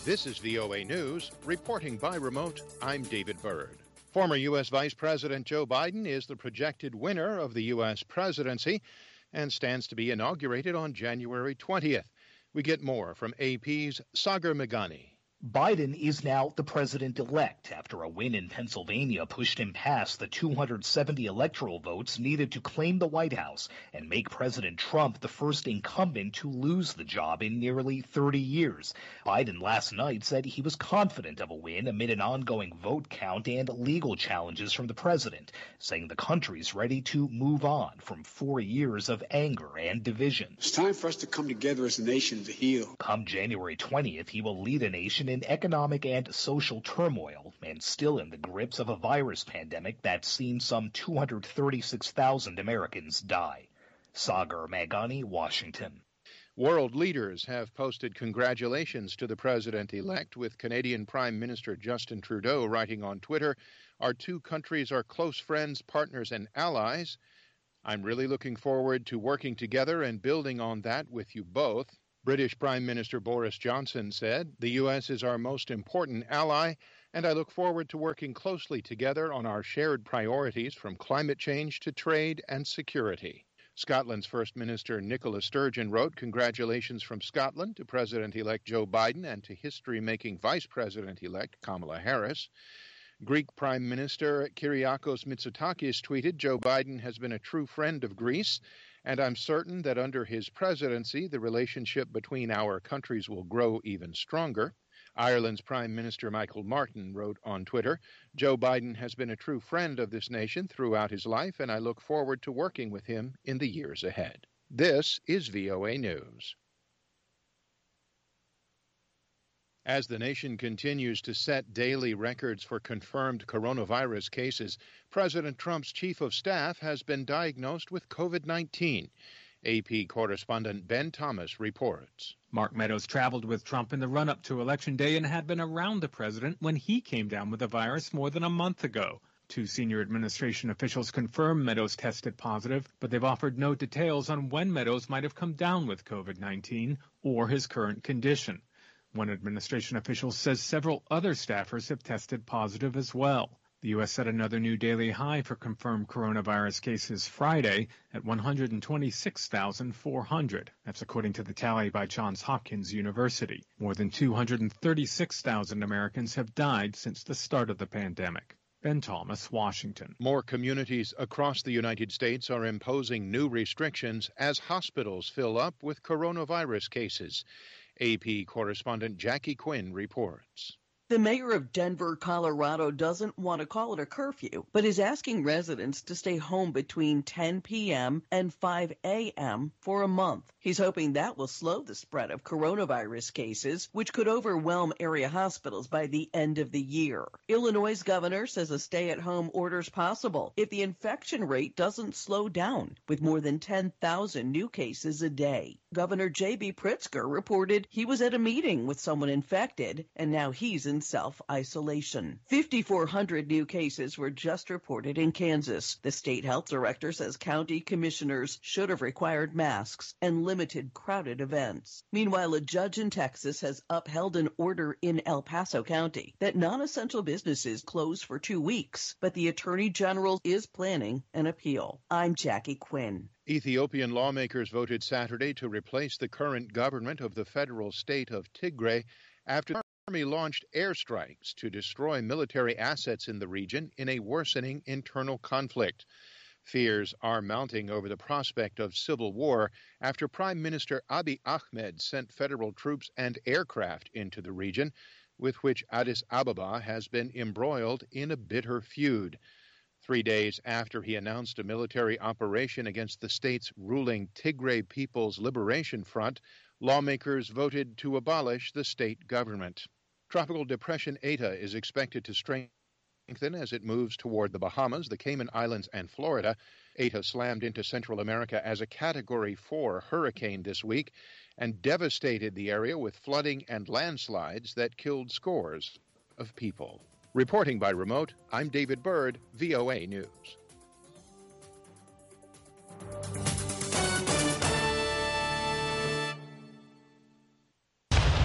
This is VOA News. Reporting by remote, I'm David Byrd. Former U.S. Vice President Joe Biden is the projected winner of the U.S. presidency and stands to be inaugurated on January 20th. We get more from AP's Sagar Meghani. Biden is now the president-elect after a win in Pennsylvania pushed him past the 270 electoral votes needed to claim the White House and make President Trump the first incumbent to lose the job in nearly 30 years. Biden last night said he was confident of a win amid an ongoing vote count and legal challenges from the president, saying the country's ready to move on from 4 years of anger and division. It's time for us to come together as a nation to heal. Come January 20th, he will lead a nation in economic and social turmoil and still in the grips of a virus pandemic that's seen some 236,000 Americans die. Sagar Meghani, Washington. World leaders have posted congratulations to the president-elect, with Canadian Prime Minister Justin Trudeau writing on Twitter, "Our two countries are close friends, partners, and allies. I'm really looking forward to working together and building on that with you both." British Prime Minister Boris Johnson said, "The U.S. is our most important ally, and I look forward to working closely together on our shared priorities from climate change to trade and security." Scotland's First Minister Nicola Sturgeon wrote congratulations from Scotland to President-elect Joe Biden and to history-making Vice President-elect Kamala Harris. Greek Prime Minister Kyriakos Mitsotakis tweeted, "Joe Biden has been a true friend of Greece, and I'm certain that under his presidency, the relationship between our countries will grow even stronger." Ireland's Prime Minister Michael Martin wrote on Twitter, "Joe Biden has been a true friend of this nation throughout his life, and I look forward to working with him in the years ahead." This is VOA News. As the nation continues to set daily records for confirmed coronavirus cases, President Trump's chief of staff has been diagnosed with COVID-19. AP correspondent Ben Thomas reports. Mark Meadows traveled with Trump in the run-up to Election Day and had been around the president when he came down with the virus more than a month ago. Two senior administration officials confirmed Meadows tested positive, but they've offered no details on when Meadows might have come down with COVID-19 or his current condition. One administration official says several other staffers have tested positive as well. The U.S. set another new daily high for confirmed coronavirus cases Friday at 126,400. That's according to the tally by Johns Hopkins University. More than 236,000 Americans have died since the start of the pandemic. Ben Thomas, Washington. More communities across the United States are imposing new restrictions as hospitals fill up with coronavirus cases. AP correspondent Jackie Quinn reports. The mayor of Denver, Colorado, doesn't want to call it a curfew, but is asking residents to stay home between 10 p.m. and 5 a.m. for a month. He's hoping that will slow the spread of coronavirus cases, which could overwhelm area hospitals by the end of the year. Illinois' governor says a stay-at-home order is possible if the infection rate doesn't slow down, with more than 10,000 new cases a day. Governor J.B. Pritzker reported he was at a meeting with someone infected, and now he's in self-isolation. 5,400 new cases were just reported in Kansas. The state health director says county commissioners should have required masks and limited crowded events. Meanwhile, a judge in Texas has upheld an order in El Paso County that non-essential businesses close for 2 weeks, but the Attorney General is planning an appeal. I'm Jackie Quinn. Ethiopian lawmakers voted Saturday to replace the current government of the federal state of Tigray after the army launched airstrikes to destroy military assets in the region in a worsening internal conflict. Fears are mounting over the prospect of civil war after Prime Minister Abiy Ahmed sent federal troops and aircraft into the region, with which Addis Ababa has been embroiled in a bitter feud. 3 days after he announced a military operation against the state's ruling Tigray People's Liberation Front, lawmakers voted to abolish the state government. Tropical Depression Eta is expected to strengthen as it moves toward the Bahamas, the Cayman Islands, and Florida. Eta slammed into Central America as a Category 4 hurricane this week and devastated the area with flooding and landslides that killed scores of people. Reporting by remote, I'm David Byrd, VOA News.